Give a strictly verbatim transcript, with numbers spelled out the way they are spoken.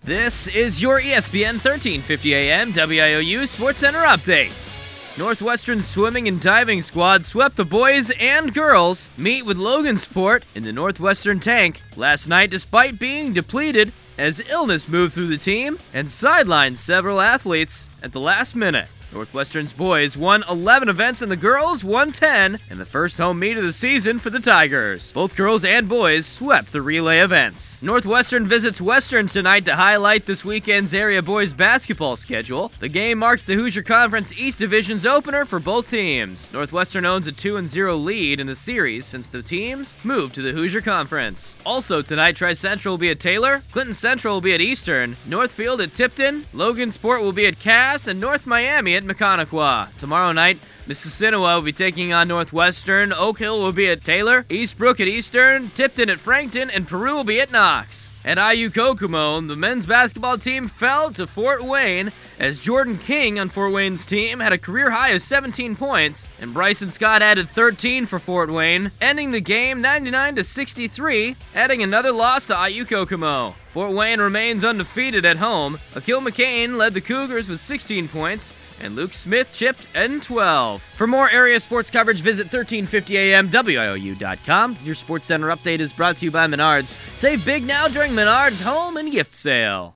This is your E S P N thirteen fifty A M W I O U Sports Center update. Northwestern swimming and diving squad swept the boys and girls meet with Logansport in the Northwestern tank last night despite being depleted as illness moved through the team and sidelined several athletes at the last minute. Northwestern's boys won eleven events and the girls won ten in the first home meet of the season for the Tigers. Both girls and boys swept the relay events. Northwestern visits Western tonight to highlight this weekend's area boys basketball schedule. The game marks the Hoosier Conference East Division's opener for both teams. Northwestern owns a two and oh lead in the series since the teams moved to the Hoosier Conference. Also tonight, Tri-Central will be at Taylor, Clinton Central will be at Eastern, Northfield at Tipton, Logansport will be at Cass, and North Miami at Mechaniqua. Tomorrow night, Mississinawa will be taking on Northwestern, Oak Hill will be at Taylor, Eastbrook at Eastern, Tipton at Frankton, and Peru will be at Knox. At I U Kokomo, the men's basketball team fell to Fort Wayne as Jordan King on Fort Wayne's team had a career high of seventeen points, and Bryson Scott added thirteen for Fort Wayne, ending the game ninety-nine to sixty-three, adding another loss to I U Kokomo. Fort Wayne remains undefeated at home. Akil McCain led the Cougars with sixteen points, and Luke Smith chipped in twelve. For more area sports coverage, visit thirteen fifty A M W I O U dot com. Your Sports Center update is brought to you by Menards. Save big now during Menards home and gift sale.